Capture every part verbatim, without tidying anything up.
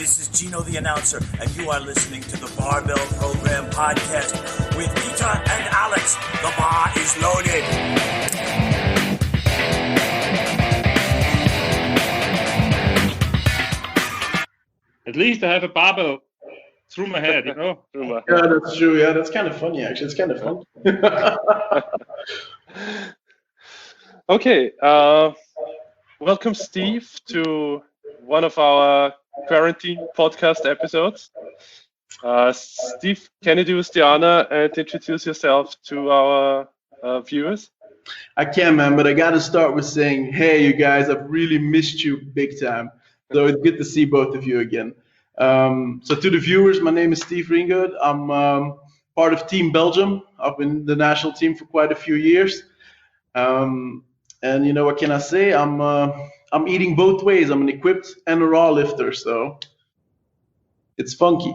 this is Gino the announcer, and you are listening to the Barbell Program podcast with Peter and Alex. The bar is loaded. At least I have a barbell through my head, you know? Yeah, that's true. Yeah, that's kind of funny, actually. It's kind of fun. Okay. Uh, welcome, Steve, to one of our quarantine podcast episodes. Uh, Steve, can you do us the honor and introduce yourself to our uh, viewers? I can, man, but I got to start with saying, hey, you guys, I've really missed you big time. So it's good to see both of you again. Um, so to the viewers, my name is Steve Ringgoed. I'm um, part of Team Belgium. I've been in the national team for quite a few years. Um, and you know, what can I say? I'm uh, I'm eating both ways. I'm an equipped and a raw lifter, so it's funky.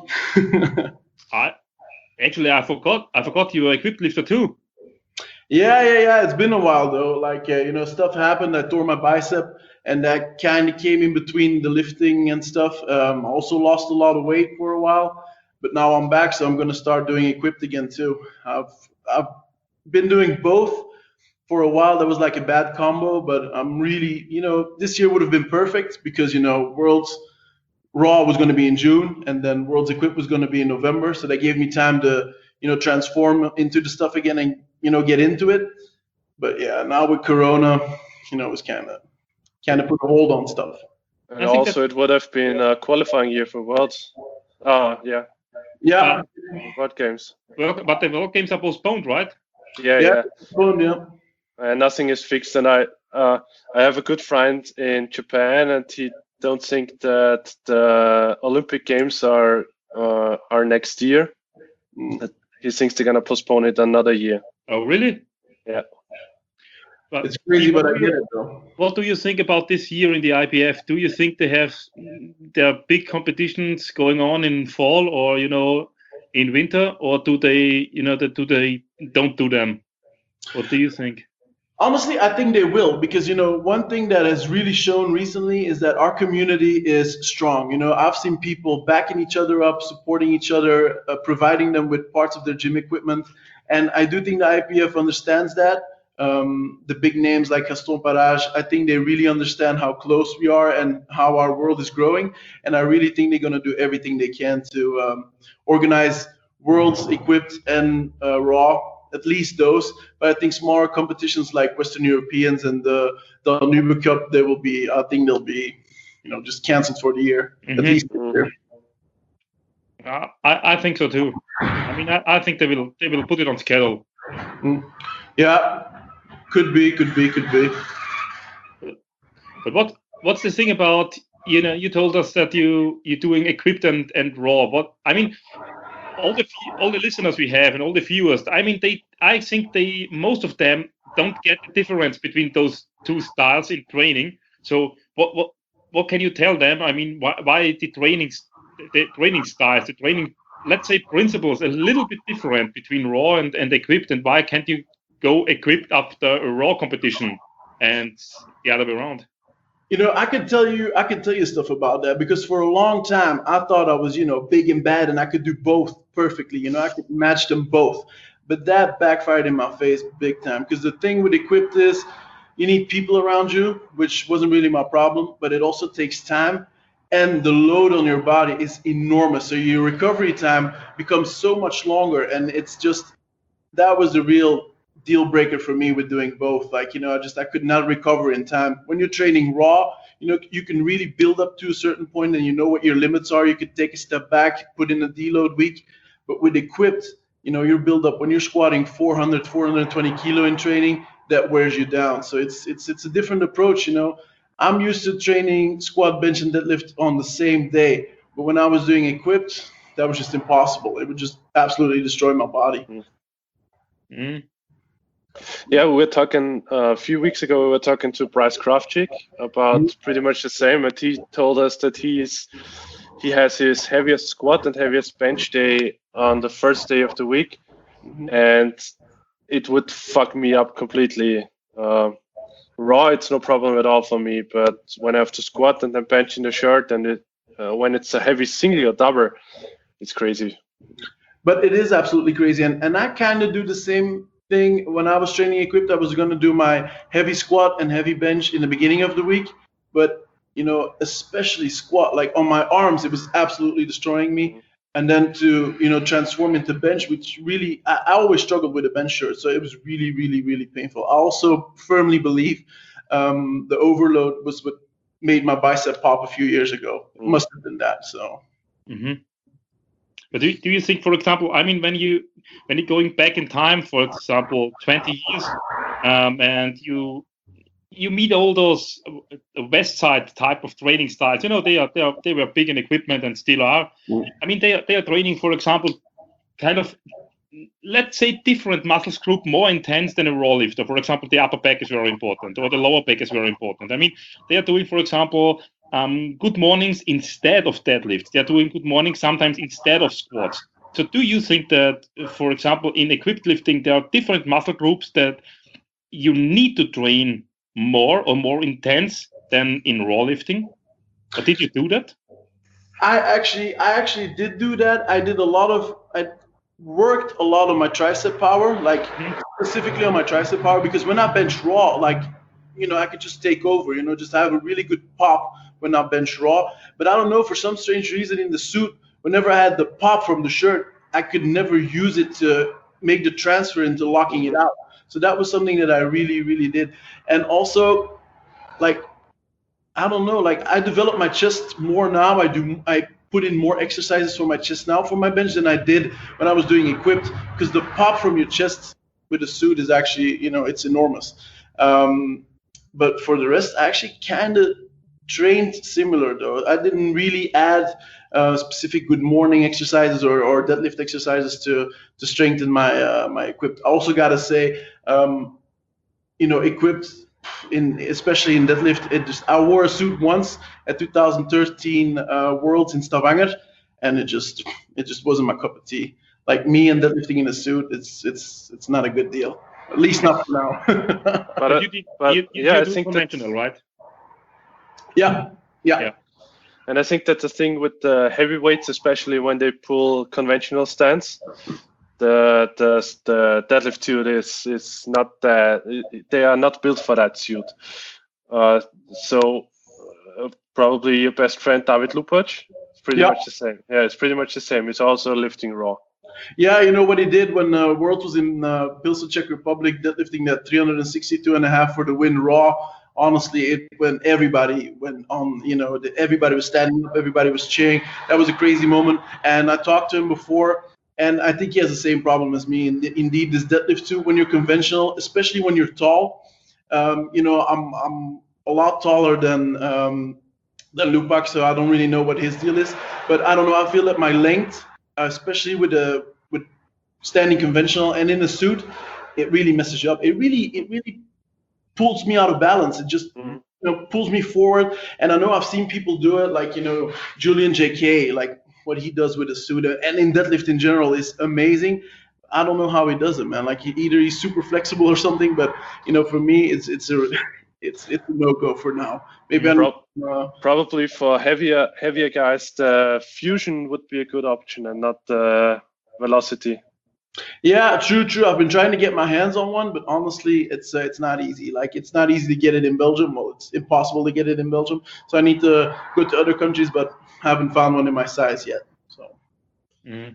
I actually I forgot I forgot you were equipped lifter too. Yeah, yeah, yeah. It's been a while though. Like uh, you know, stuff happened. I tore my bicep, and that kind of came in between the lifting and stuff. Um, I also lost a lot of weight for a while, but now I'm back, so I'm gonna start doing equipped again too. I've I've been doing both for a while. That was like a bad combo, but I'm really, you know, this year would have been perfect because you know, Worlds Raw was going to be in June, and then Worlds Equipped was going to be in November, so that gave me time to, you know, transform into the stuff again and, you know, get into it. But yeah, now with Corona, you know, it was kind of kind of put a hold on stuff. And also, it would have been a qualifying year for Worlds. Oh, yeah. Yeah. Uh, World Games. Well, but the World Games are postponed, right? Yeah, Yeah. yeah. Postponed, yeah. And nothing is fixed. And I, uh, I have a good friend in Japan, and he don't think that the Olympic Games are uh, are next year. Mm. He thinks they're gonna postpone it another year. Oh, really? Yeah. But It's crazy, but I what do get you- it though. What do you think about this year in the I P F? Do you think they have there are big competitions going on in fall or you know in winter, or do they you know that do they don't do them? What do you think? Honestly, I think they will, because you know, one thing that has really shown recently is that our community is strong. You know, I've seen people backing each other up, supporting each other, uh, providing them with parts of their gym equipment, and I do think the I P F understands that. Um, the big names like Gaston Parage, I think they really understand how close we are and how our world is growing, and I really think they're going to do everything they can to um, organize Worlds Equipped and uh, Raw. At least those, but I think smaller competitions like Western Europeans and the the Danube Cup, they will be. I think they'll be, you know, just cancelled for the year. Mhm. At least this year. Uh, I I think so too. I mean I, I think they will they will put it on schedule. Mm. Yeah, could be, could be, could be. But what what's the thing about you know you told us that you you're doing equipped and, and raw. What I mean, all the all the listeners we have and all the viewers. I mean, they I think they most of them don't get the difference between those two styles in training. So what what what can you tell them? I mean, why, why the training the training styles, the training let's say principles a little bit different between raw and, and equipped, and why can't you go equipped after a raw competition and the other way around? You know, I could tell you, I could tell you stuff about that, because for a long time I thought I was, you know, big and bad and I could do both perfectly. You know, I could match them both, but that backfired in my face big time. Because the thing with equipped is, you need people around you, which wasn't really my problem, but it also takes time, and the load on your body is enormous. So your recovery time becomes so much longer, and it's just that was the real deal breaker for me with doing both. Like, you know, I just I could not recover in time. When you're training raw, you know, you can really build up to a certain point and you know what your limits are. You could take a step back, put in a deload week. But with equipped, you know, your build up when you're squatting four hundred, four hundred twenty kilo in training, that wears you down. So it's it's it's a different approach. You know, I'm used to training squat, bench, and deadlift on the same day. But when I was doing equipped, that was just impossible. It would just absolutely destroy my body. Mm. Yeah, we were talking uh, a few weeks ago. We were talking to Bryce Kravchik about Mhm. pretty much the same, and he told us that he's he has his heaviest squat and heaviest bench day on the first day of the week, Mhm. and it would fuck me up completely. Uh, raw, it's no problem at all for me, but when I have to squat and then bench in the shirt, and it uh, when it's a heavy single or double, it's crazy. But it is absolutely crazy, and and I kind of do the same thing when I was training equipped. I was going to do my heavy squat and heavy bench in the beginning of the week, but you know, especially squat, like on my arms, it was absolutely destroying me. And then to, you know, transform into bench, which really, I, I always struggled with a bench shirt. So it was really, really, really painful. I also firmly believe um, the overload was what made my bicep pop a few years ago. It must have been that, so. Mm-hmm. But do, do you think, for example, I mean, when you, when you're going back in time, for example, twenty years, um, and you, you meet all those West Side type of training styles. You know, they are they are they were big in equipment and still are. Mm. I mean, they are they are training, for example, kind of, let's say, different muscles group more intense than a raw lifter. For example, the upper back is very important, or the lower back is very important. I mean, they are doing, for example, um, good mornings instead of deadlifts. They are doing good mornings sometimes instead of squats. So, do you think that, for example, in equipped lifting, there are different muscle groups that you need to train more or more intense than in raw lifting? Or did you do that? I actually, I actually did do that. I did a lot of, I worked a lot on my tricep power, like mm-hmm. specifically on my tricep power, because when I bench raw, like, you know, I could just take over, you know, just have a really good pop when I bench raw. But I don't know, for some strange reason in the suit, whenever I had the pop from the shirt, I could never use it to make the transfer into locking it out. So that was something that I really, really did. And also, like, I don't know, like I developed my chest more now. I do, I put in more exercises for my chest now for my bench than I did when I was doing equipped, because the pop from your chest with the suit is actually, you know, it's enormous. Um, but for the rest, I actually kind of trained similar though. I didn't really add uh, specific good morning exercises or, or deadlift exercises to to strengthen my uh, my equipped. I also gotta say, um, you know, equipped in especially in deadlift. It just I wore a suit once at two thousand thirteen uh, Worlds in Stavanger, and it just it just wasn't my cup of tea. Like me and deadlifting in a suit, it's it's it's not a good deal. At least not for now. but, uh, you did, but you, you yeah, I do think conventional, that, right? Yeah, yeah, yeah. And I think that's the thing with the heavyweights, especially when they pull conventional stance. The the the deadlift suit is is not that, they are not built for that suit. Uh, so uh, probably your best friend David Lupac, it's pretty yeah. much the same. Yeah, it's pretty much the same. It's also lifting raw. Yeah, you know what he did when uh, World was in uh, Pilsen, Czech Republic, deadlifting that three sixty-two and a half for the win raw. Honestly, it when everybody went on, you know, the, everybody was standing up, everybody was cheering. That was a crazy moment. And I talked to him before, and I think he has the same problem as me. And indeed, this deadlift too, when you're conventional, especially when you're tall, um, you know, I'm I'm a lot taller than um, than Lupac, so I don't really know what his deal is. But I don't know. I feel that my length, especially with a with standing conventional and in a suit, it really messes you up. It really, it really pulls me out of balance. It just mm-hmm. you know pulls me forward. And I know I've seen people do it, like you know Julian J K, like what he does with a suit and in deadlift in general is amazing. I don't know how he does it, man. Like he, either he's super flexible or something, but you know for me it's it's a it's it's a no go for now. Maybe I'm Pro- uh, probably for heavier heavier guys, the fusion would be a good option and not the velocity. Yeah, true, true. I've been trying to get my hands on one, but honestly, it's uh, it's not easy. Like it's not easy to get it in Belgium. Well, it's impossible to get it in Belgium. So I need to go to other countries, but haven't found one in my size yet. So. Mm.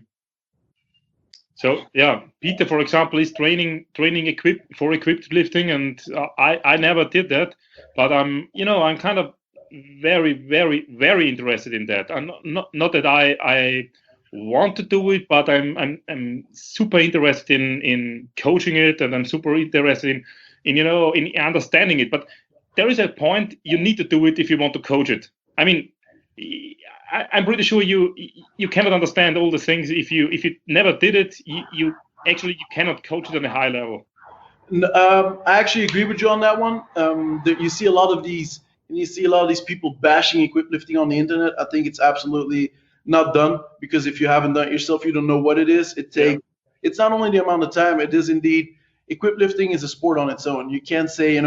So yeah, Peter, for example, is training training equip for equipped lifting, and uh, I I never did that, but I'm you know I'm kind of very very very interested in that. I'm not not, not that I I. want to do it, but I'm I'm I'm super interested in in coaching it, and I'm super interested in in you know in understanding it. But there is a point you need to do it if you want to coach it. I mean, I, I'm pretty sure you you cannot understand all the things if you if you never did it. You, you actually you cannot coach it on a high level. Um, I actually agree with you on that one. Um, there, you see a lot of these, and you see a lot of these people bashing equipped lifting on the internet. I think it's absolutely not done, because if you haven't done it yourself, you don't know what it is. It takes. Yeah. It's not only the amount of time. It is indeed. Equipped lifting is a sport on its own. You can't say you know it's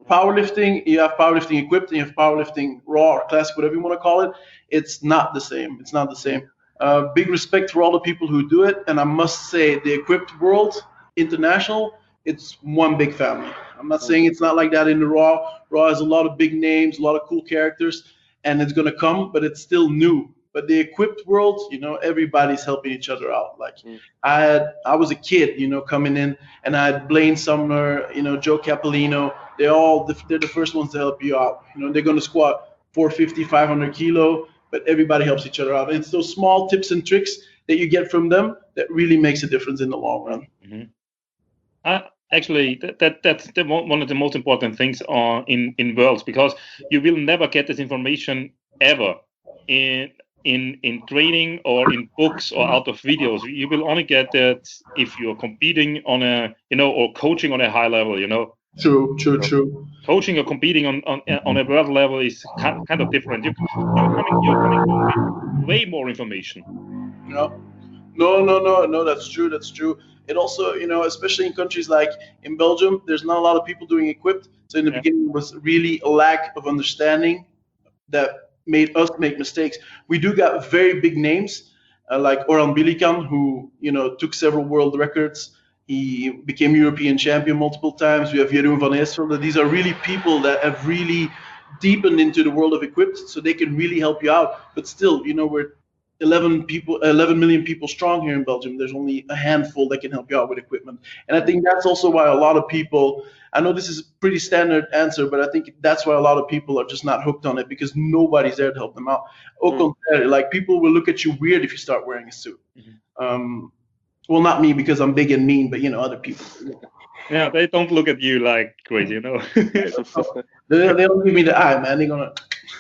powerlifting, you have powerlifting equipped and you have powerlifting raw or classic, whatever you want to call it. It's not the same. It's not the same. Uh, big respect for all the people who do it. And I must say, the equipped world, international, it's one big family. I'm not saying it's not like that in the raw. Raw has a lot of big names, a lot of cool characters, and it's going to come, but it's still new. But the equipped world, you know, everybody's helping each other out. Like mm. I had, I was a kid, you know, coming in, and I had Blaine Sumner, you know, Joe Capolino. They're all, the, they're the first ones to help you out. You know, they're going to squat four fifty, five hundred kilo, but everybody helps each other out. And it's those small tips and tricks that you get from them that really makes a difference in the long run. Mm-hmm. Uh, actually, that, that that's the, one of the most important things uh, in in worlds, because you will never get this information ever in. in in training or in books or out of videos. You will only get that if you're competing on a, you know, or coaching on a high level, you know. True, true, true. Coaching or competing on on, on a world level is kind, kind of different. You, you're coming, you're coming with way more information. No, no, no, no, no, that's true, that's true. It also, you know, especially in countries like in Belgium, there's not a lot of people doing equipped. So in the yeah. beginning, it was really a lack of understanding that made us make mistakes. We do got very big names uh, like Orhan Bilikan, who, you know, took several world records. He became European champion multiple times. We have Jeroen van Eerselde. These are really people that have really deepened into the world of equipped, so they can really help you out. But still, you know, we're eleven people, eleven million people strong here in Belgium. There's only a handful that can help you out with equipment. And I think that's also why a lot of people, I know this is a pretty standard answer, but I think that's why a lot of people are just not hooked on it, because nobody's there to help them out. Au contraire, like people will look at you weird if you start wearing a suit. Mm-hmm. Um, well, not me, because I'm big and mean, but you know, other people. Yeah, they don't look at you like crazy, you know. they, they don't give me the eye, man. They're gonna.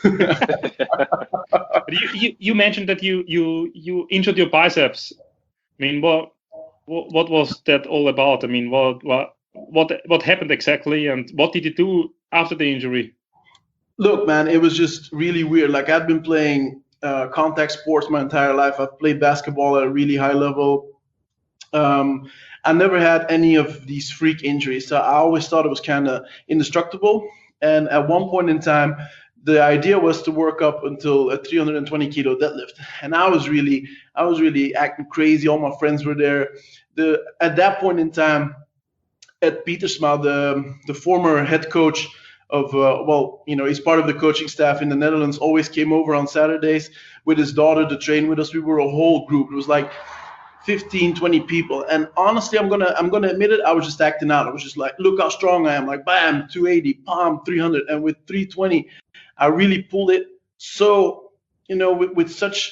you, you you mentioned that you you you injured your biceps. I mean, what what, what was that all about? I mean, what what what what happened exactly, and what did you do after the injury? Look, man, it was just really weird. Like, I've been playing uh, contact sports my entire life. I've played basketball at a really high level. Um, I never had any of these freak injuries, so I always thought it was kind of indestructible. And at one point in time, the idea was to work up until a three hundred twenty kilo deadlift, and I was really, I was really acting crazy. All my friends were there. The at that point in time, Ed Pietersma, the the former head coach of, uh, well, you know, he's part of the coaching staff in the Netherlands, always came over on Saturdays with his daughter to train with us. We were a whole group. It was like fifteen, twenty people. And honestly, I'm gonna I'm gonna admit it, I was just acting out. I was just like, look how strong I am. Like, bam, two eighty, palm, three hundred. And with three twenty, I really pulled it so, you know, with, with such,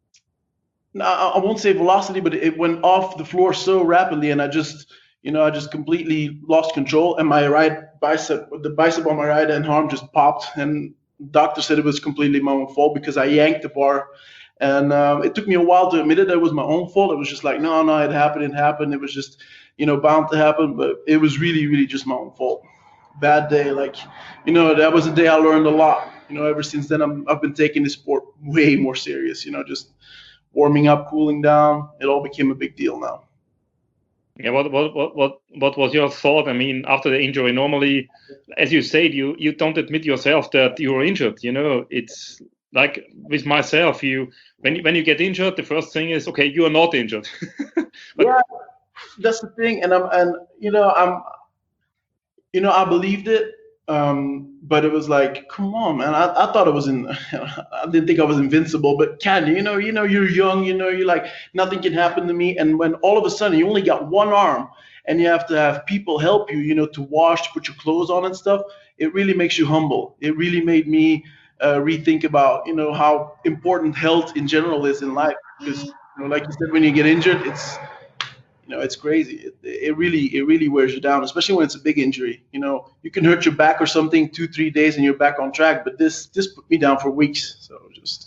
I won't say velocity, but it went off the floor so rapidly, and I just, you know, I just completely lost control, and my right bicep, the bicep on my right hand arm just popped, and the doctor said it was completely my own fault because I yanked the bar. And um, it took me a while to admit it, that it was my own fault. It was just like, no, no, it happened, it happened. It was just, you know, bound to happen, but it was really, really just my own fault. Bad day, like, you know, that was a day I learned a lot. You know, ever since then, I'm, I've been taking the sport way more serious, you know, just warming up, cooling down. It all became a big deal now. Yeah, what what what what what was your thought? I mean, after the injury, normally, as you said, you you don't admit yourself that you were injured. You know, it's like with myself, you when you, when you get injured, the first thing is, okay, you are not injured. But, yeah, that's the thing, and I'm and you know I'm, you know I believed it, um, but it was like, come on, man, I, I thought it was in, I didn't think I was invincible, but can you know you know you're young, you know you're like, nothing can happen to me, and when all of a sudden you only got one arm and you have to have people help you, you know, to wash, to put your clothes on and stuff, it really makes you humble. It really made me Uh, rethink about, you know, how important health in general is in life. Because, you know, like you said, when you get injured, it's, you know, it's crazy. It, it really, it really wears you down, especially when it's a big injury. You know, you can hurt your back or something, two, three days, and you're back on track. But this, this put me down for weeks. So just.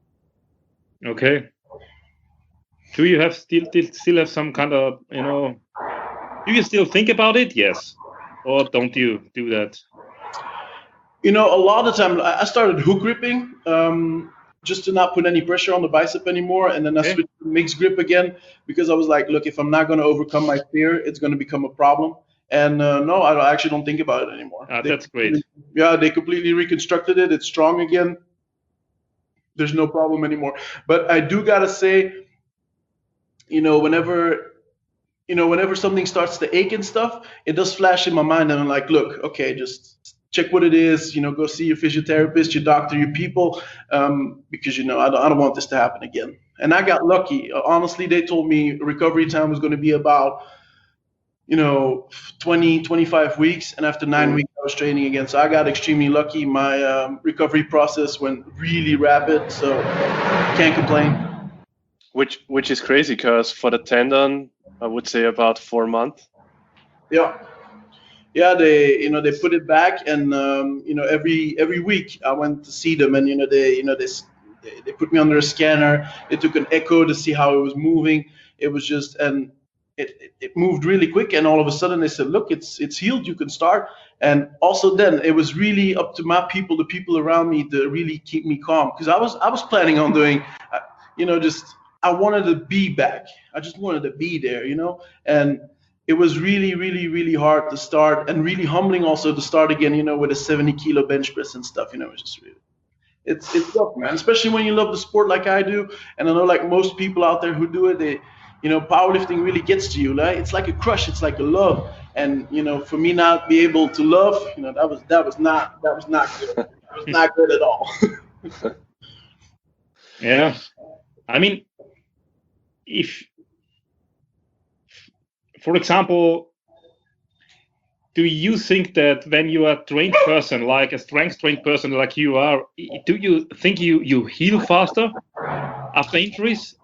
Okay. Do you have still, still have some kind of, you know, do you still think about it? Yes. Or don't you do that? You know, a lot of the time, I started hook gripping um, just to not put any pressure on the bicep anymore. And then I okay. switched to mixed grip again because I was like, look, if I'm not going to overcome my fear, it's going to become a problem. And uh, no, I don't- I actually don't think about it anymore. Ah, They that's great. Yeah, they completely reconstructed it. It's strong again. There's no problem anymore. But I do gotta say, you know, whenever you know, whenever something starts to ache and stuff, it does flash in my mind, and I'm like, look, okay, just check what it is. You know, go see your physiotherapist, your doctor, your people, um, because you know, I don't, I don't want this to happen again. And I got lucky. Uh, Honestly, they told me recovery time was going to be about, you know, twenty, twenty-five weeks, and after nine weeks, I was training again. So I got extremely lucky. My um, recovery process went really rapid, so can't complain. Which which is crazy because for the tendon, I would say about four months. Yeah. Yeah, they you know they put it back, and um, you know every every week I went to see them, and you know they you know they, s- they they put me under a scanner. They took an echo to see how it was moving. It was just and it, it it moved really quick, and all of a sudden they said, look, it's it's healed. You can start. And also then it was really up to my people, the people around me, to really keep me calm, because I was I was planning on doing, uh, you know, just I wanted to be back. I just wanted to be there, you know, and it was really, really, really hard to start, and really humbling also to start again, you know, with a seventy kilo bench press and stuff. You know, it's just really, it's it's tough, man. Especially when you love the sport like I do, and I know like most people out there who do it, they, you know, powerlifting really gets to you. Like it's like a crush, it's like a love, and you know, for me not be able to love, you know, that was that was not that was not good. That was not good at all. Yeah. I mean, if, for example, do you think that when you are a trained person, like a strength trained person like you are, do you think you, you heal faster after injuries?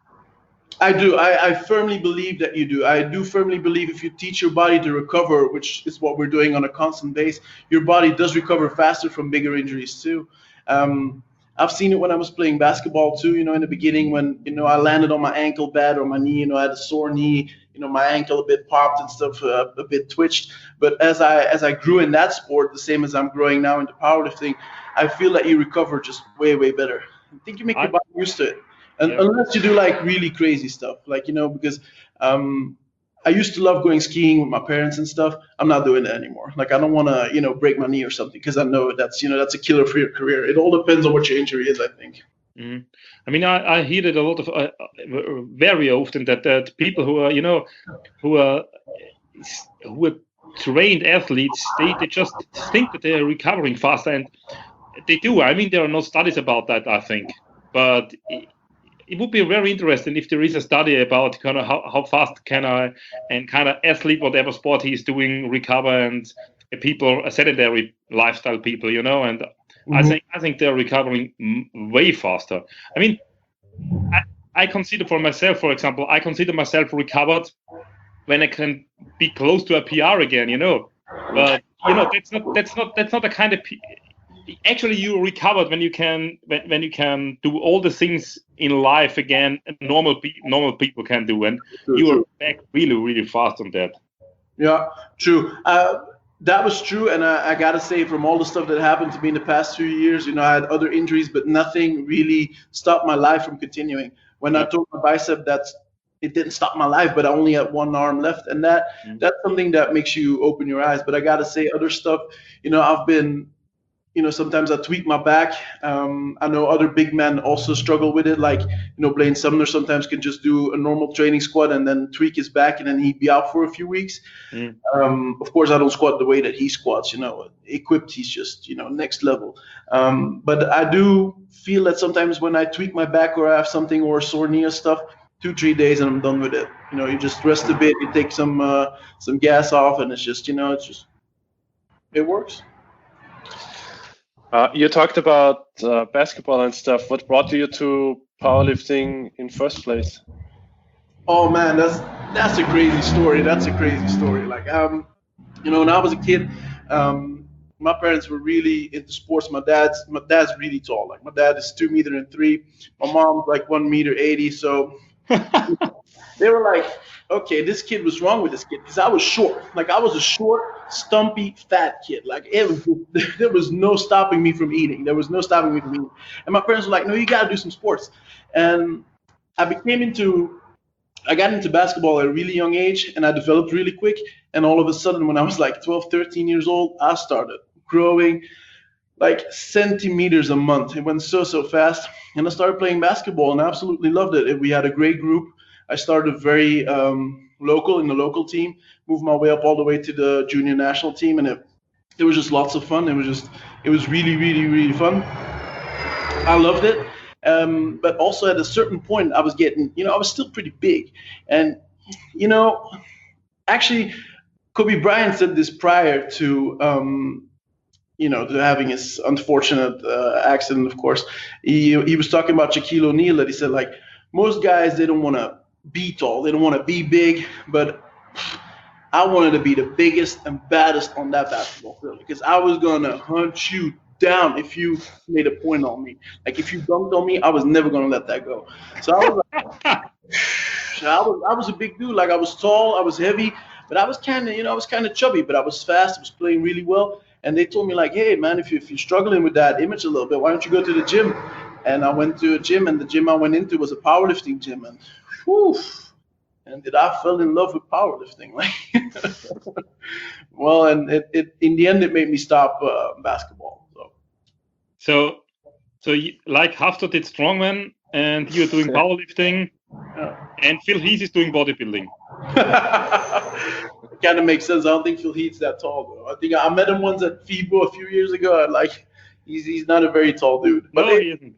I do. I, I firmly believe that you do. I do firmly believe if you teach your body to recover, which is what we're doing on a constant base, your body does recover faster from bigger injuries too. Um, I've seen it when I was playing basketball too. You know, in the beginning when you know I landed on my ankle bad or my knee, you know, I had a sore knee. You know, my ankle a bit popped and stuff, uh, a bit twitched. But as I as I grew in that sport, the same as I'm growing now into powerlifting, I feel that you recover just way way better. I think you make your I- body used to it. And Yeah. unless you do like really crazy stuff, like you know, because um, I used to love going skiing with my parents and stuff. I'm not doing that anymore. Like I don't want to, you know, break my knee or something, because I know that's you know that's a killer for your career. It all depends on what your injury is, I think. Mhm. I mean, I, I hear it a lot of uh, uh, very often that that people who are you know who are who are trained athletes, they, they just think that they are recovering faster, and they do. I mean, there are no studies about that, I think, but it, it would be very interesting if there is a study about kind of how, how fast can I and kind of athlete, whatever sport he's doing, recover, and people, sedentary lifestyle people, you know, and I Mhm. think I think they're recovering m- way faster. I mean, I, I consider for myself, for example, I consider myself recovered when I can be close to a P R again, you know. But you know, that's not that's not that's not the kind of P- actually you recovered when you can when, when you can do all the things in life again normal pe- normal people can do, and True, you are true. back really really fast on that. Yeah, true. Uh, that was true, and I, I gotta say, from all the stuff that happened to me in the past few years, you know, I had other injuries, but nothing really stopped my life from continuing. When I Yeah. tore my bicep, that's it didn't stop my life, but I only had one arm left, and that Mm. that's something that makes you open your eyes. But I gotta say, other stuff, you know, I've been you know, sometimes I tweak my back. Um, I know other big men also struggle with it. Like, you know, Blaine Sumner sometimes can just do a normal training squat and then tweak his back, and then he'd be out for a few weeks. Mm. Um, of course, I don't squat the way that he squats. You know, equipped, he's just you know next level. Um, but I do feel that sometimes when I tweak my back or I have something or sore knee or stuff, two three days and I'm done with it. You know, you just rest a bit, you take some uh, some gas off, and it's just you know it's just it works. Uh, you talked about uh, basketball and stuff. What brought you to powerlifting in first place? Oh man, that's that's a crazy story. That's a crazy story. Like um, you know, when I was a kid, um, my parents were really into sports. My dad's my dad's really tall. Like my dad is two meter and three. My mom's like one meter eighty. So they were like, okay, this kid was wrong with this kid because I was short. Like I was a short, stumpy, fat kid. Like it was, there was no stopping me from eating. There was no stopping me from eating. And my parents were like, no, you got to do some sports. And I became into I got into basketball at a really young age, and I developed really quick. And all of a sudden, when I was like twelve, thirteen years old, I started growing like centimeters a month. It went so, so fast. And I started playing basketball and I absolutely loved it. And we had a great group. I started very um, local in the local team, moved my way up all the way to the junior national team. And it, it was just lots of fun. It was just, it was really, really, really fun. I loved it. Um, but also at a certain point, I was getting, you know, I was still pretty big. And, you know, actually, Kobe Bryant said this prior to, um, you know, to having his unfortunate uh, accident, of course. He, he was talking about Shaquille O'Neal, that he said, like, most guys, they don't want to be tall. They don't want to be big. But I wanted to be the biggest and baddest on that basketball field because I was going to hunt you down if you made a point on me. Like, if you dunked on me, I was never going to let that go. So I was like, I was, I was a big dude. Like, I was tall, I was heavy, but I was kind of, you know, I was kind of chubby, but I was fast. I was playing really well. And they told me, like, hey, man, if, you, if you're struggling with that image a little bit, why don't you go to the gym? And I went to a gym, and the gym I went into was a powerlifting gym. And whew, and did I fell in love with powerlifting. Like, well, and it, it in the end, it made me stop uh, basketball. So, so, so you, like Hafthor did strongman, and you're doing powerlifting, yeah. And Phil Heath is doing bodybuilding. It kind of makes sense. I don't think Phil Heath's that tall, though. I think I met him once at FIBO a few years ago, and like, he's he's not a very tall dude. But no, it, he isn't.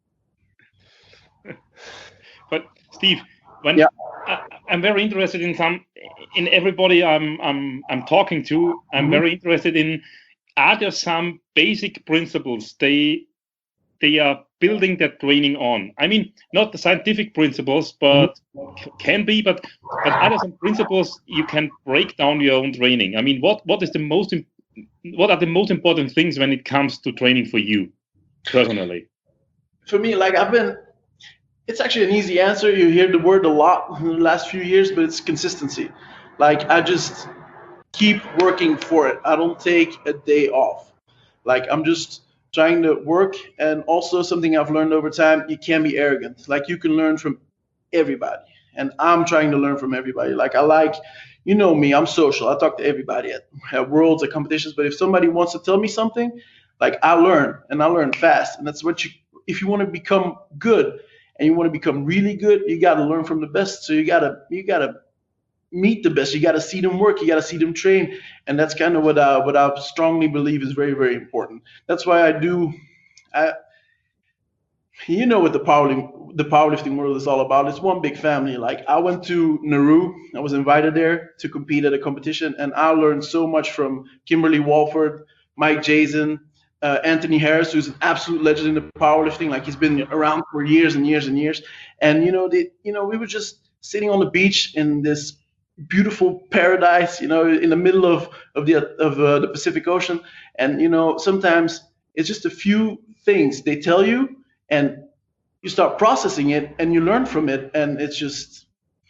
But Steve, when yeah. I, I'm very interested in some, in everybody I'm I'm I'm talking to, I'm mm-hmm. very interested in. Are there some basic principles they they are building their training on? I mean, not the scientific principles, but mm-hmm. can be, but but are there some principles you can break down your own training? I mean, what what is the most what are the most important things when it comes to training for you personally? For me, like I've been, it's actually an easy answer. You hear the word a lot in the last few years, but it's consistency. Like I just keep working for it. I don't take a day off. Like I'm just trying to work. And also something I've learned over time, you can't be arrogant. Like you can learn from everybody. And I'm trying to learn from everybody. Like I like, you know me, I'm social. I talk to everybody at, at worlds, at competitions. But if somebody wants to tell me something, like I learn and I learn fast. And that's what you, if you want to become good and you want to become really good, you got to learn from the best. So you got to, you got to meet the best. You got to see them work. You got to see them train. And that's kind of what I, what I strongly believe is very, very important. That's why I do, I, you know what the powerlifting, the powerlifting world is all about. It's one big family. Like I went to Nauru. I was invited there to compete at a competition. And I learned so much from Kimberly Walford, Mike Jason, uh, Anthony Harris, who's an absolute legend in the powerlifting. Like he's been around for years and years and years. And, you know, they, you know, we were just sitting on the beach in this beautiful paradise, you know, in the middle of of the of uh, the Pacific Ocean, and you know, sometimes it's just a few things they tell you, and you start processing it, and you learn from it, and it's just,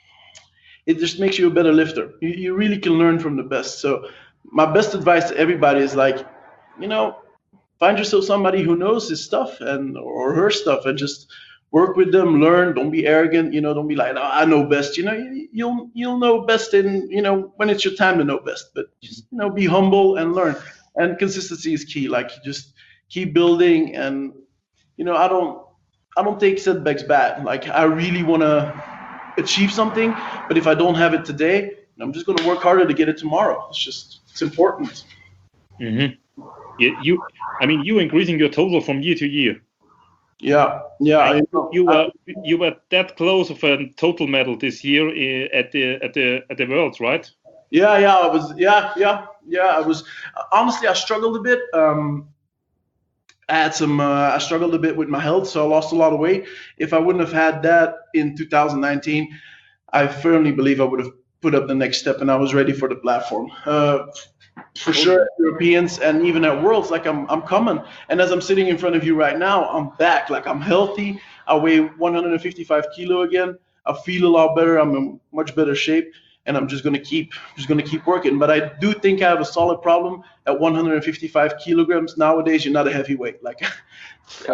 it just makes you a better lifter. You you really can learn from the best. So my best advice to everybody is like, you know, find yourself somebody who knows his stuff and or her stuff, and just work with them, learn. Don't be arrogant, you know. Don't be like, oh, I know best. You know, you'll you'll know best in, you know, when it's your time to know best. But just, you know, be humble and learn. And consistency is key. Like just keep building. And you know, I don't I don't take setbacks bad. Like I really want to achieve something, but if I don't have it today, I'm just going to work harder to get it tomorrow. It's just it's important. Mm-hmm. You, you, I mean, you increasing your total from year to year. Yeah, yeah. I, I know. You were you were that close of a total medal this year at the at the at the Worlds, right? Yeah, yeah. I was. Yeah, yeah, yeah. I was. Honestly, I struggled a bit. Um, I had some. Uh, I struggled a bit with my health, so I lost a lot of weight. If I wouldn't have had that in two thousand nineteen, I firmly believe I would have put up the next step, and I was ready for the platform. Uh, For sure, Europeans and even at Worlds, like I'm, I'm coming. And as I'm sitting in front of you right now, I'm back. Like I'm healthy. I weigh one hundred fifty-five kilo again. I feel a lot better. I'm in much better shape, and I'm just gonna keep, just gonna keep working. But I do think I have a solid problem at one hundred fifty-five kilograms. Nowadays, you're not a heavyweight. Like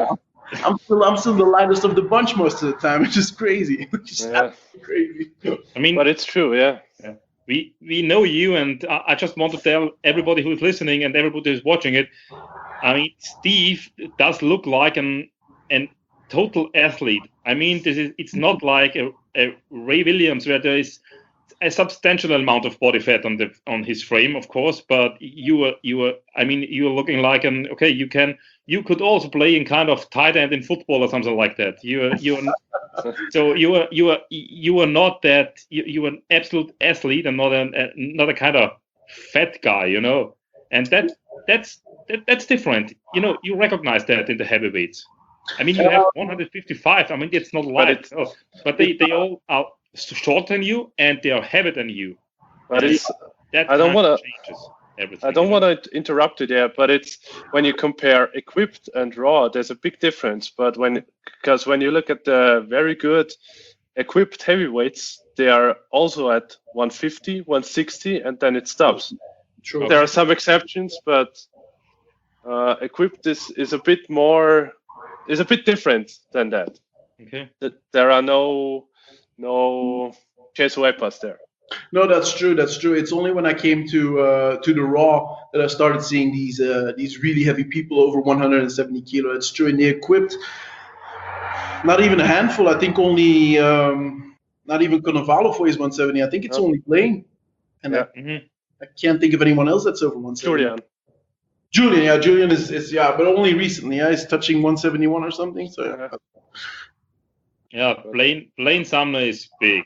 I'm still I'm still the lightest of the bunch most of the time. It's just crazy. It's just Yeah. crazy. I mean, But it's true, yeah. we we know you, and I, I just want to tell everybody who is listening and everybody who's watching it. I mean, Steve does look like an an total athlete. I mean, this is it's not like a, a Ray Williams where there is a substantial amount of body fat on the on his frame, of course. But you were you were I mean, you were looking like an okay. You can you could also play in kind of tight end in football or something like that. You were you were so you were you were you were not that you, you were an absolute athlete and not an a, not a kind of fat guy, you know. And that that's that, that's different. You know, you recognize that in the heavyweights. I mean, you have one hundred fifty-five. I mean, it's not light, but, no. but they, they all are shorter than you and they are heavier than you. But and it's that I don't kind of want to changes everything. I don't you know? want to interrupt you there, but it's when you compare equipped and raw, there's a big difference. But when because when you look at the very good equipped heavyweights, they are also at one fifty, one sixty, and then it stops. True. There are some exceptions, but uh, equipped is, is a bit more is a bit different than that. Okay. That there are no no Jesuepas there. No, that's true. That's true. It's only when I came to uh, to the Raw that I started seeing these uh, these really heavy people over one hundred seventy kilo. It's true, and they equipped not even a handful. I think only um, not even Cannavaro weighs one seventy. I think it's Oh. only Blaine, and Yeah. I, Mhm. I can't think of anyone else that's over one seventy. Julian. Julian, yeah, Julian is, is yeah, but only recently. Yeah, he's touching one seventy-one or something. So yeah. Yeah, Blaine Blaine Sumner is big.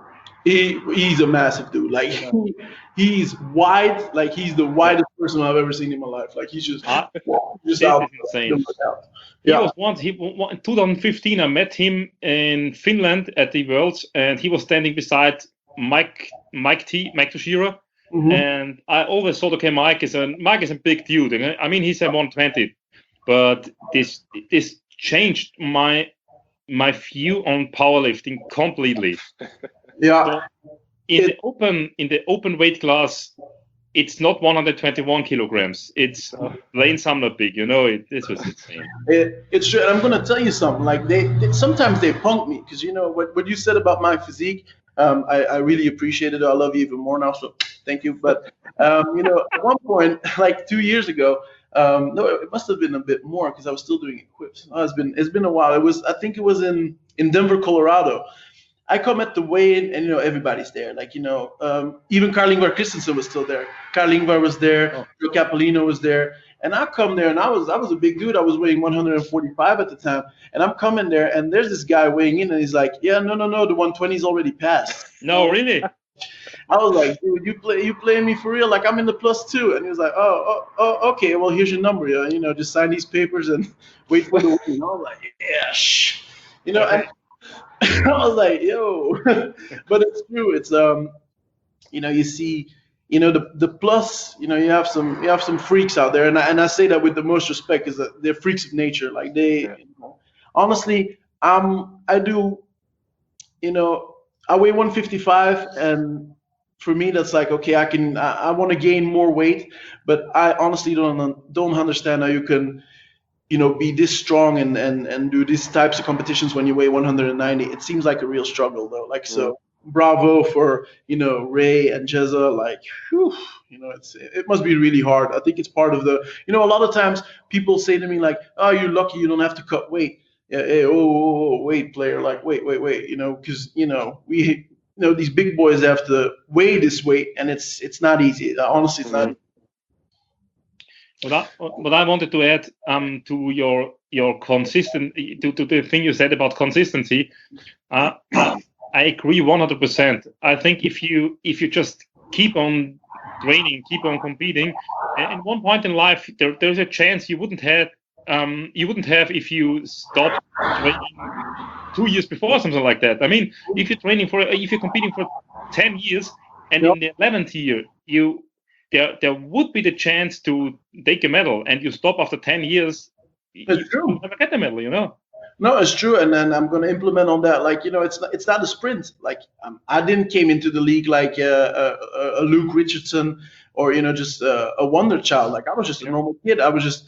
he he's a massive dude. Like he, he's wide. Like he's the widest person I've ever seen in my life. Like he's just Ah, just this out. is insane. He Yeah. was once he w- in twenty fifteen. I met him in Finland at the Worlds, and he was standing beside Mike Mike T Mike Toshiro. Mhm. And I always thought, okay, Mike is a Mike is a big dude. And I mean, he's a one twenty, but this this changed my my view on powerlifting completely. Yeah. In It- the open in the open weight class, it's not one hundred twenty-one kilograms. It's Blaine Sumner big. You know, it, this was insane. It, it's true. And I'm gonna tell you something. Like they, they sometimes they punk me because you know what what you said about my physique. Um, I, I really appreciate it. I love you even more now. So thank you. But um, you know, at one point, like two years ago, um, no, it must have been a bit more because I was still doing equips. Oh, it's been it's been a while. It was I think it was in in Denver, Colorado. I come at the weigh-in, and you know everybody's there. Like you know, um, even Carl Ingvar Christensen was still there. Carl Ingvar was there. Oh. Joe Capolino was there. And I come there, and I was I was a big dude. I was weighing one hundred forty-five at the time. And I'm coming there, and there's this guy weighing in, and he's like, "Yeah, no, no, no, the one twenty's already passed." No, really. I was like, "Dude, you play you playing me for real? Like I'm in the plus two." And he was like, "Oh, oh, oh okay. Well, here's your number. Yeah, you know, just sign these papers and wait for the weigh-in." I was like, "Yeah, shh," you know. And I was like, "Yo," but it's true. It's um, you know, you see. You know the the plus. You know you have some you have some freaks out there, and I, and I say that with the most respect, is that they're freaks of nature. Like they, Yeah. you know, honestly, um, I do. You know, I weigh one fifty-five, and for me, that's like okay. I can I, I want to gain more weight, but I honestly don't don't understand how you can, you know, be this strong and and and do these types of competitions when you weigh one hundred ninety. It seems like a real struggle though. Like so. Bravo for you know Ray and Jezza, like whew, you know it's it must be really hard. I think it's part of the you know a lot of times people say to me like, oh, you're lucky you don't have to cut weight. Yeah, hey, oh, oh, oh wait player, like wait wait wait you know because you know we you know these big boys have to weigh this weight, and it's it's not easy. Honestly, it's not. What I, what I wanted to add um, to your your consistent to, to the thing you said about consistency, uh, I agree one hundred percent. I think if you if you just keep on training, keep on competing, and at one point in life there, there's a chance you wouldn't have um, you wouldn't have if you stopped training two years before or something like that. I mean, if you're training for if you're competing for ten years and Yep. in the eleventh year you there there would be the chance to take a medal, and you stop after ten years, It's you true. will never get the medal, you know. No, it's true, and then I'm going to implement on that. Like you know, it's not, it's not a sprint. Like um, I didn't came into the league like uh, a, a Luke Richardson or you know just uh, a wonder child. Like I was just a normal kid. I was just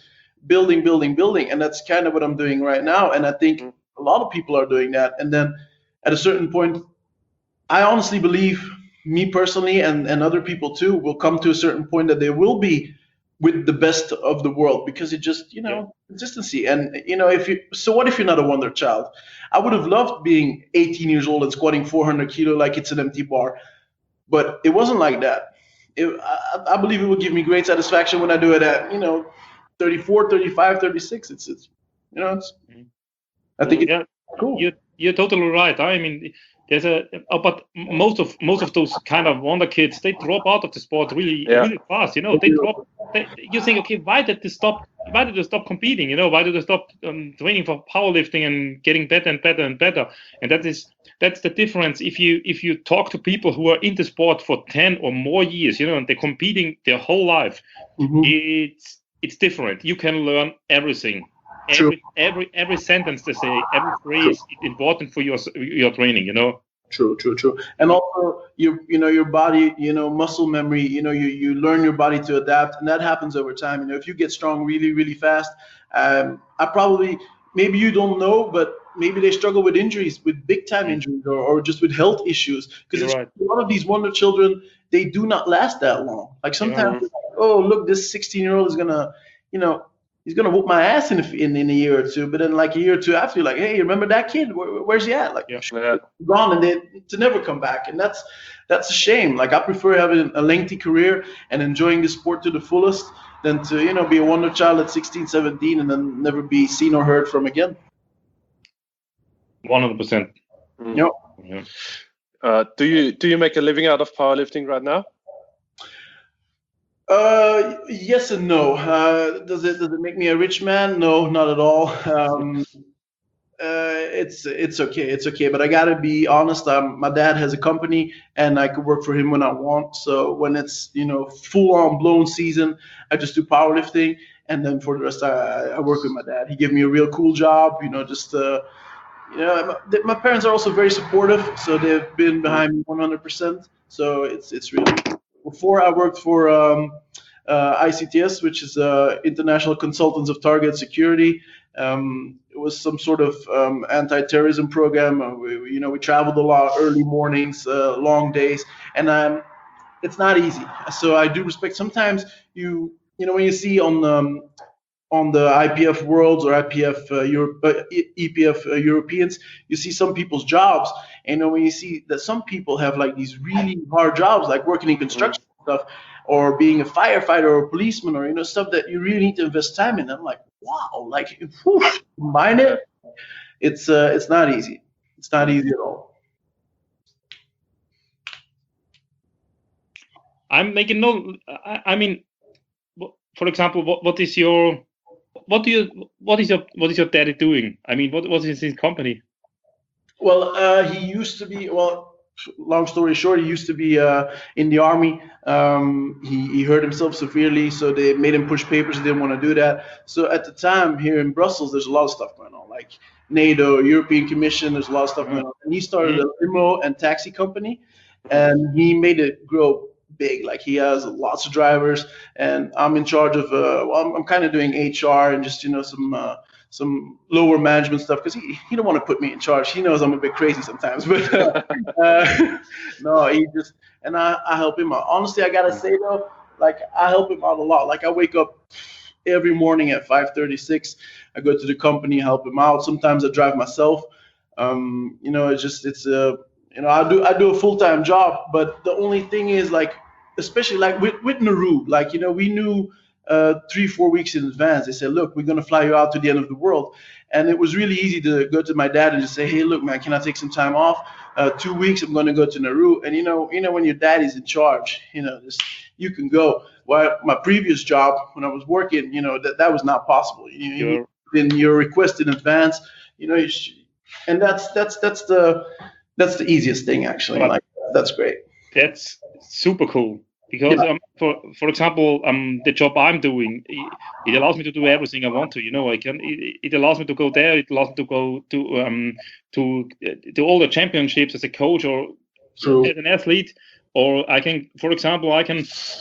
building, building, building, and that's kind of what I'm doing right now. And I think a lot of people are doing that. And then at a certain point, I honestly believe, me personally, and, and other people too, will come to a certain point that they will be with the best of the world, because it just, you know, yeah. consistency. And, you know, if you, so what if you're not a wonder child? I would have loved being eighteen years old and squatting four hundred kilo like it's an empty bar, but it wasn't like that. It, I, I believe it will give me great satisfaction when I do it at, you know, thirty-four, thirty-five, thirty-six. It's, it's you know, it's, I think yeah, it's cool. You're, you're totally right. I mean, there's a, but most of most of those kind of wonder kids, they drop out of the sport really, yeah. really fast. You know, they drop. They, you think, okay, why did they stop? Why did they stop competing? You know, why did they stop um, training for powerlifting and getting better and better and better? And that is that's the difference. If you if you talk to people who are in the sport for ten or more years, you know, and they're competing their whole life, mm-hmm. it's it's different. You can learn everything. Every, every every sentence they say, every phrase is important for your your training, you know. True, true, true. And also, you you know, your body, you know, muscle memory, you know, you, you learn your body to adapt, and that happens over time. You know, if you get strong really, really fast, um, I probably, maybe you don't know, but maybe they struggle with injuries, with big time injuries, or, or just with health issues. Because right. a lot of these wonder children, they do not last that long. Like sometimes, yeah. like, oh, look, this sixteen year old is gonna, you know, he's gonna whoop my ass in, in in a year or two. But then, like a year or two after, you're like, hey, remember that kid? Where, where's he at? Like, yeah. gone, and they to never come back. And that's that's a shame. Like, I prefer having a lengthy career and enjoying the sport to the fullest than to, you know, be a wonder child at sixteen, seventeen and then never be seen or heard from again. One hundred percent. Yep. Yeah. Uh, do you do you make a living out of powerlifting right now? Uh, yes and no. Uh, does it does it make me a rich man? No, not at all. Um, uh, it's it's okay. It's okay. But I gotta be honest. Um, my dad has a company, and I could work for him when I want. So when it's, you know, full on blown season, I just do powerlifting, and then for the rest, I, I work with my dad. He gave me a real cool job. You know, just uh, you know, my, my parents are also very supportive, so they've been behind me one hundred percent. So it's it's really. Before I worked for um, uh, I C T S, which is uh, International Consultants of Target Security. Um, it was some sort of um, anti-terrorism program. Uh, we, you know, we traveled a lot, early mornings, uh, long days, and um, it's not easy. So I do respect. Sometimes you, you know, when you see on um, on the I P F Worlds or I P F uh, Europe, uh, E P F uh, Europeans, you see some people's jobs, and you know, when you see that some people have like these really hard jobs, like working in construction stuff, or being a firefighter or a policeman, or, you know, stuff that you really need to invest time in. I'm like, wow, like, whew, combine it, it's uh, it's not easy. It's not easy at all. I'm making no. I, I mean, for example, what what is your What do you? What is your? What is your daddy doing? I mean, what what is his company? Well, uh, he used to be. Well, long story short, he used to be uh, in the army. Um, he he hurt himself severely, so they made him push papers. He didn't want to do that. So at the time here in Brussels, there's a lot of stuff going on, like NATO, European Commission. There's a lot of stuff going on. And he started a limo and taxi company, and he made it grow big. Like, he has lots of drivers, and I'm in charge of uh well, I'm, I'm kind of doing H R and just, you know, some uh, some lower management stuff, because he, he don't want to put me in charge. He knows I'm a bit crazy sometimes, but uh, uh, no, he just, and I, I help him out. Honestly, I gotta say though, like, I help him out a lot. Like, I wake up every morning at five thirty-six. I go to the company, help him out. Sometimes I drive myself. Um, you know, it's just, it's a, uh, you know, I do I do a full-time job, but the only thing is, like, especially like with, with Nauru, like, you know, we knew uh, three, four weeks in advance. They said, look, we're going to fly you out to the end of the world. And it was really easy to go to my dad and just say, hey, look, man, can I take some time off? Uh, two weeks, I'm going to go to Nauru. And, you know, you know, when your daddy's in charge, you know, just, you can go. Well, my previous job, when I was working, you know, that, that was not possible. You, you in your request in advance, you know, you sh- and that's, that's, that's the, that's the easiest thing, actually. Like, that's great. That's super cool, because yeah. um, for for example, um, the job I'm doing, it, it allows me to do everything I want to. You know, I can. It, it allows me to go there. It allows me to go to um to to all the championships as a coach or True. as an athlete. Or I can, for example, I can.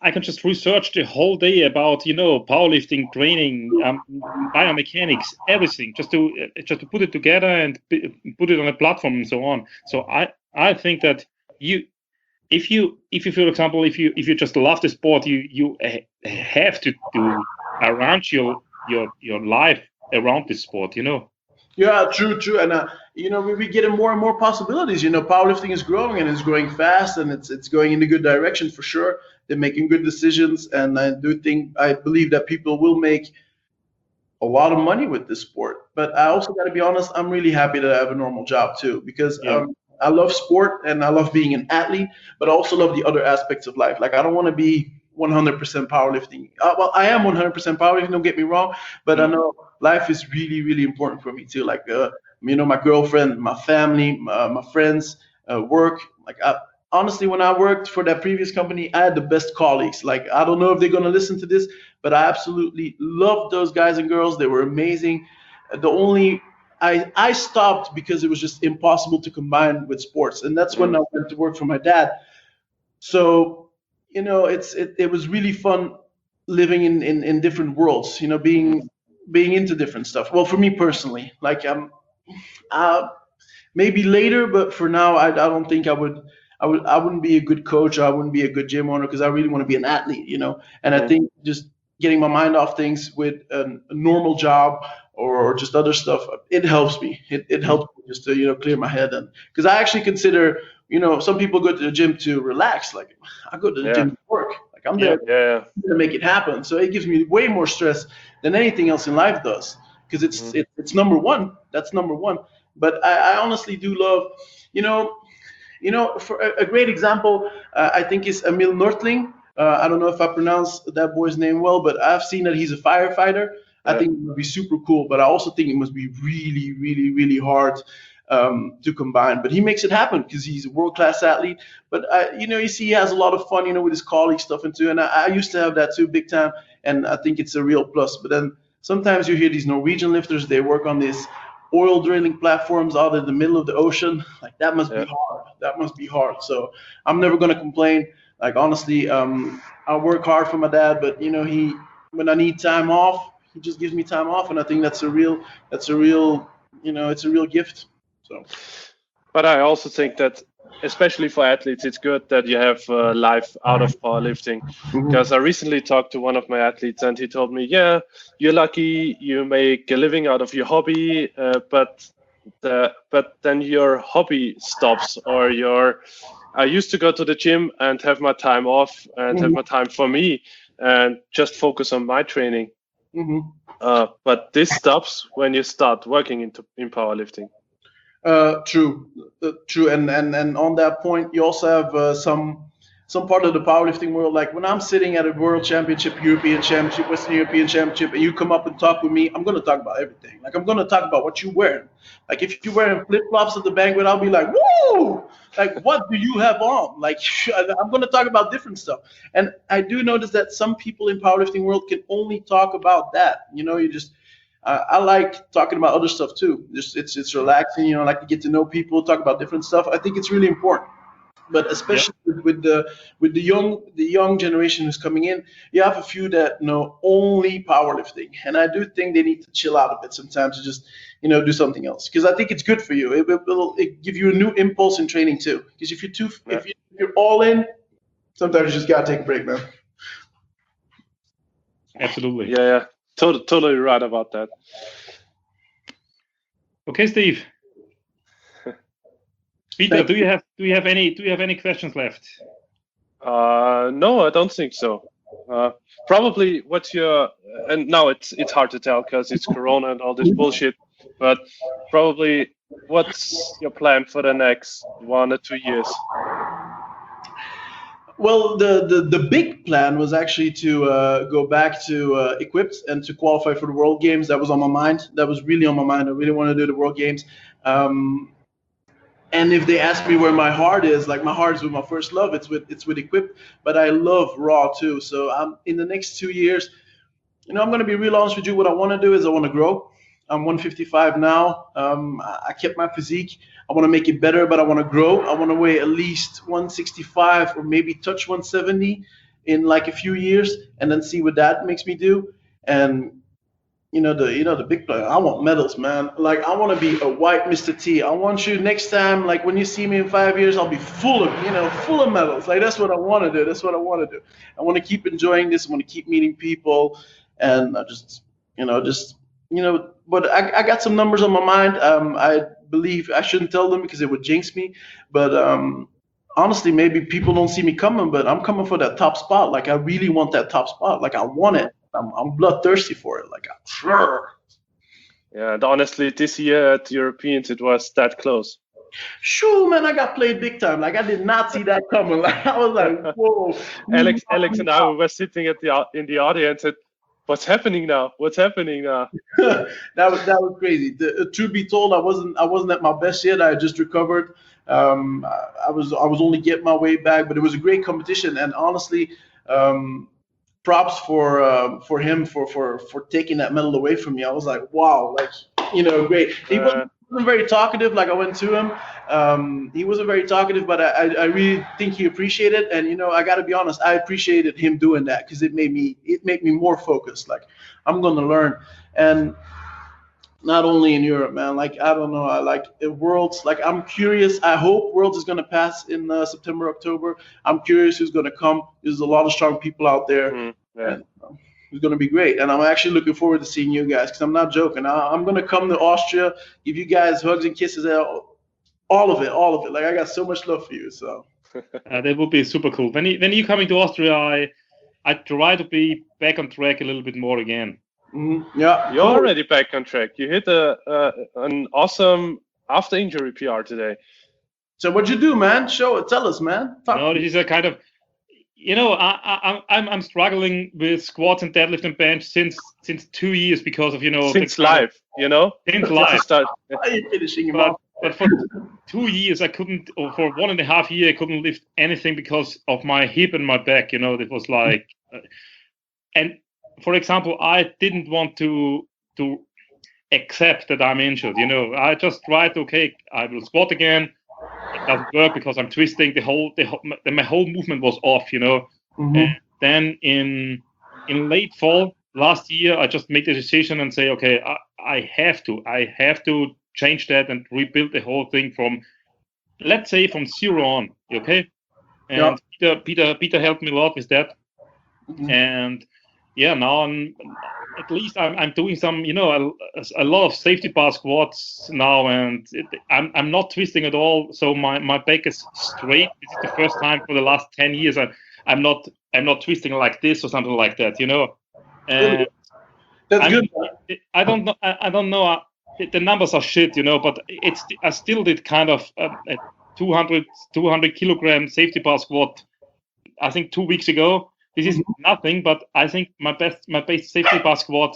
I can just research the whole day about, you know, powerlifting, training, um, biomechanics, everything, just to uh, just to put it together and p- put it on a platform and so on. So I I think that you, if you if you for example if you if you just love the sport, you you have to to arrange your your your life around this sport, you know. Yeah, true, true. And uh, you know, we, we getting more and more possibilities. You know, powerlifting is growing and it's growing fast, and it's it's going in a good direction for sure. They're making good decisions, and I do think I believe that people will make a lot of money with this sport. But I also got to be honest, I'm really happy that I have a normal job too, because Yeah. um, I love sport and I love being an athlete, but I also love the other aspects of life. Like I don't want to be one hundred percent powerlifting. Uh, well, I am one hundred percent powerlifting. Don't get me wrong, but I know life is really, really important for me too. Like, uh, you know, my girlfriend, my family, my, my friends, uh, work. Like, I, honestly, when I worked for that previous company, I had the best colleagues. Like, I don't know if they're gonna listen to this, but I absolutely loved those guys and girls. They were amazing. The only I, I stopped because it was just impossible to combine with sports, and that's when I went to work for my dad. So, you know, it's it, it was really fun living in, in, in different worlds, you know, being being into different stuff. Well, for me personally, like um, uh, maybe later, but for now, I, I don't think I would I would I wouldn't be a good coach. Or I wouldn't be a good gym owner because I really want to be an athlete, you know. And I think just getting my mind off things with a, a normal job or, or just other stuff, it helps me. It, it helps me just to, you know, clear my head. And because I actually consider, you know, some people go to the gym to relax. Like I go to the Yeah. gym to work. Like I'm Yeah. there Yeah. to make it happen. So it gives me way more stress than anything else in life does, because it's Mhm. it, it's number one. That's number one. But I, I honestly do love, you know, you know, for a, a great example, uh, I think is Emil Nortling. Uh, I don't know if I pronounced that boy's name well, but I've seen that he's a firefighter. I Yeah. think it would be super cool, but I also think it must be really, really, really hard um, to combine. But he makes it happen because he's a world-class athlete. But I, you know, you see, he has a lot of fun, you know, with his colleagues stuff and too. And I, I used to have that too, big time. And I think it's a real plus. But then sometimes you hear these Norwegian lifters, they work on this oil drilling platforms out in the middle of the ocean. Like that must Yeah. be hard. That must be hard. So I'm never gonna complain. Like honestly, um, I work hard for my dad, but you know, he when I need time off, he just gives me time off, and I think that's a real, that's a real, you know, it's a real gift. So But I also think that, especially for athletes, it's good that you have uh, life out of powerlifting. Because I recently talked to one of my athletes, and he told me, "Yeah, you're lucky, you make a living out of your hobby, uh, but the but then your hobby stops, or your I used to go to the gym and have my time off and have my time for me and just focus on my training. hmm Uh, but this stops when you start working into in powerlifting." Uh, true, uh, true, and and and on that point, you also have uh, some some part of the powerlifting world. Like when I'm sitting at a World Championship, European Championship, Western European Championship, and you come up and talk with me, I'm gonna talk about everything. Like I'm gonna talk about what you're wearing. Like if you're wearing flip flops at the banquet, I'll be like, "Woo! Like what do you have on?" Like I'm gonna talk about different stuff. And I do notice that some people in powerlifting world can only talk about that. You know, you just uh, I like talking about other stuff too. Just it's it's relaxing. You know, I like to get to know people, talk about different stuff. I think it's really important. But especially with, with the with the young the young generation who's coming in, you have a few that know only powerlifting, and I do think they need to chill out a bit sometimes to just you know do something else, because I think it's good for you. It will it give you a new impulse in training too. Because if you're too Yeah. if, you, if you're all in, sometimes you just gotta take a break, man. Absolutely. Yeah, yeah, totally, totally right about that. Okay, Steve. Peter, Thank do you have do you have any do you have any questions left? Uh, no, I don't think so. Uh, probably what's your and now it's it's hard to tell because it's Corona and all this bullshit. But probably what's your plan for the next one or two years? Well, the, the, the big plan was actually to uh, go back to uh, Equipped and to qualify for the World Games. That was on my mind. That was really on my mind. I really want to do the World Games. Um, and if they ask me where my heart is, like my heart is with my first love. It's with it's with Equipped, but I love Raw too. So I'm in the next two years. You know, I'm going to be real honest with you. What I want to do is I want to grow. I'm one fifty-five now. Um, I kept my physique. I want to make it better, but I want to grow. I want to weigh at least one sixty-five or maybe touch one seventy. in like a few years, and then see what that makes me do. And you know the you know the big player. I want medals, man. Like I want to be a white Mister T. I want you next time, like when you see me in five years, I'll be full of you know full of medals. Like that's what I want to do. That's what I want to do. I want to keep enjoying this. I want to keep meeting people, and I just you know just you know. But I, I got some numbers on my mind. Um, I believe I shouldn't tell them because it would jinx me. But um, honestly, maybe people don't see me coming, but I'm coming for that top spot. Like I really want that top spot. Like I want it. I'm, I'm bloodthirsty for it. Like, I'm, yeah, and honestly, this year at the Europeans, it was that close. Sure, man, I got played big time. Like, I did not see that coming. Like, I was like, whoa. Alex, Alex, and I were sitting at the in the audience. And what's happening now? What's happening now? that was that was crazy. The, uh, truth be told, I wasn't I wasn't at my best yet. I had just recovered. Um, I, I was I was only getting my way back, but it was a great competition. And honestly. Um, props for uh, for him for, for for taking that medal away from me. I was like, wow, like you know, great. He wasn't, wasn't very talkative. Like I went to him, um, he wasn't very talkative, but I, I really think he appreciated it. And you know, I got to be honest, I appreciated him doing that because it made me it made me more focused. Like I'm gonna learn, and not only in Europe, man. Like I don't know, I like Worlds. Like I'm curious. I hope Worlds is gonna pass in uh, September, October. I'm curious who's gonna come. There's a lot of strong people out there, mm, yeah. and um, it's gonna be great. And I'm actually looking forward to seeing you guys because I'm not joking. I, I'm gonna come to Austria, give you guys hugs and kisses, all of it, all of it. Like I got so much love for you. So uh, that would be super cool. When you, when you coming to Austria, I I try to be back on track a little bit more again. Mm-hmm. Yeah, you're already back on track. You hit a uh, an awesome after injury P R today. So what'd you do, man? Show it. Tell us, man. Talk no, this is a kind of, you know, I, I I'm I'm struggling with squats and deadlift and bench since since two years because of you know since live, of, you know, since live. Why are you finishing him but, but for two years I couldn't, or for one and a half year I couldn't lift anything because of my hip and my back. You know, it was like, uh, and. For example, I didn't want to to accept that I'm injured. You know, I just tried. Okay, I will squat again. It doesn't work because I'm twisting. The whole the whole, my whole movement was off. You know. Mm-hmm. And then in in late fall last year, I just made the decision and say, okay, I, I have to. I have to change that and rebuild the whole thing from, let's say, from zero on. Okay. And yeah. Peter Peter Peter helped me a lot with that. Mm-hmm. And yeah, now I'm at least I'm I'm doing some, you know, a, a lot of safety bar squats now, and it, I'm I'm not twisting at all. So my, my back is straight. This is the first time for the last ten years I'm I'm not I'm not twisting like this or something like that, you know. And that's I'm, good. I don't know. I, I don't know. Uh, the numbers are shit, you know. But it's I still did kind of a, a two hundred kilogram safety bar squat. I think two weeks ago. This is nothing, but I think my best my best safety bar squat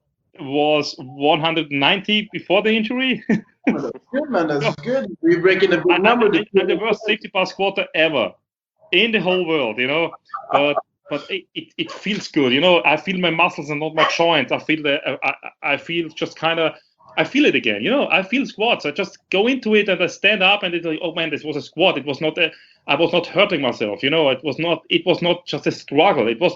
was one hundred ninety before the injury. That's good, man. That's good. We're breaking a big number. I'm, I'm the worst safety bar squatter ever in the whole world, you know. But but it, it, it feels good, you know. I feel my muscles and not my joints. I feel the I, I feel just kind of I feel it again, you know. I feel squats. I just go into it and I stand up and it's like, oh man, this was a squat. It was not a I was not hurting myself, you know. It was not. It was not just a struggle. It was.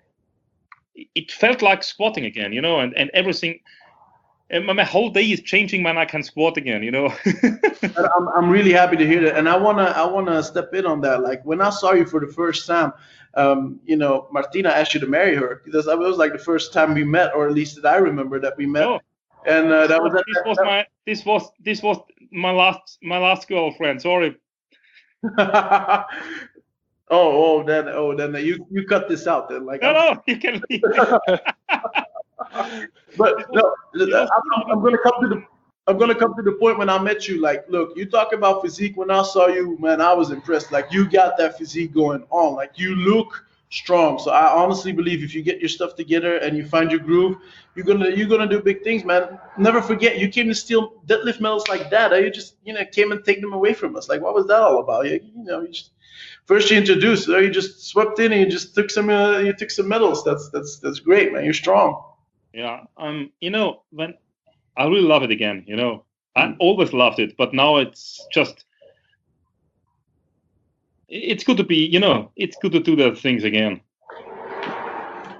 It felt like squatting again, you know, and, and everything. And my whole day is changing when I can squat again, you know. I'm I'm really happy to hear that, and I wanna I wanna step in on that. Like when I saw you for the first time, um, you know, Martina asked you to marry her because that was like the first time we met, or at least that I remember that we met. Oh. And uh, that was this that, was that, my this was this was my last my last girlfriend. Sorry. oh, oh, then, oh, then you you cut this out then, like. No, I'm, no, you can leave. But no, I'm, I'm gonna come to the I'm gonna come to the point when I met you. Like, look, you talk about physique. When I saw you, man, I was impressed. Like, you got that physique going on. Like, you look strong. So I honestly believe if you get your stuff together and you find your groove, you're gonna you're gonna do big things, man. Never forget, you came to steal deadlift medals like that. You just you know came and take them away from us. Like, what was that all about? You, you know, you just, first you introduced, you just swept in and you just took some uh, you took some medals. That's that's that's great, man. You're strong. Yeah. Um. You know, when I really love it again. You know, I mm. always loved it, but now it's just. It's good to be, you know, it's good to do the things again.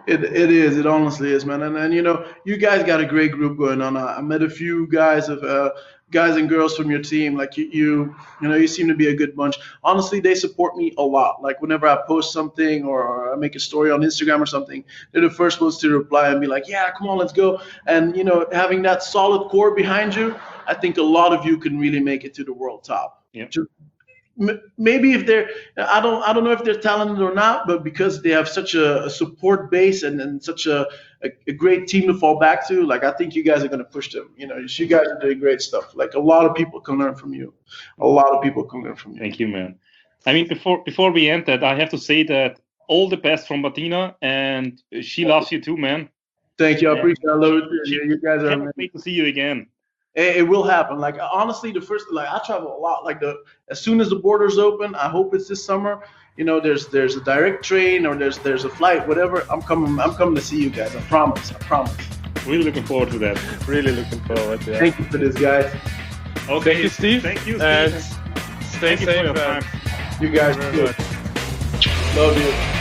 It it is. It honestly is, man. And and you know, you guys got a great group going on. I, I met a few guys of uh, guys and girls from your team. Like you, you, you know, you seem to be a good bunch. Honestly, they support me a lot. Like whenever I post something or, or I make a story on Instagram or something, they're the first ones to reply and be like, "Yeah, come on, let's go." And you know, having that solid core behind you, I think a lot of you can really make it to the world top. Yeah. Just, maybe if they're I don't I don't know if they're talented or not, but because they have such a, a support base and, and such a, a, a great team to fall back to, like I think you guys are going to push them. You know, you guys are doing great stuff. Like a lot of people can learn from you. A lot of people can learn from you. Thank you, man. I mean, before before we end that, I have to say that all the best from Martina, and she loves you too, man. Thank you. I appreciate it. I love it. She, You guys are can't amazing. wait to see you again. It, it will happen. Like honestly, the first like I travel a lot. Like the as soon as the borders open, I hope it's this summer. You know, there's there's a direct train or there's there's a flight, whatever. I'm coming. I'm coming to see you guys. I promise. I promise. Really looking forward to that. Really looking forward. Yeah. Thank you for this, guys. Okay, Thank you, Steve. Thank you, Steve. And stay Thank you for safe. your And time. You guys Thank too. you very much. Love you.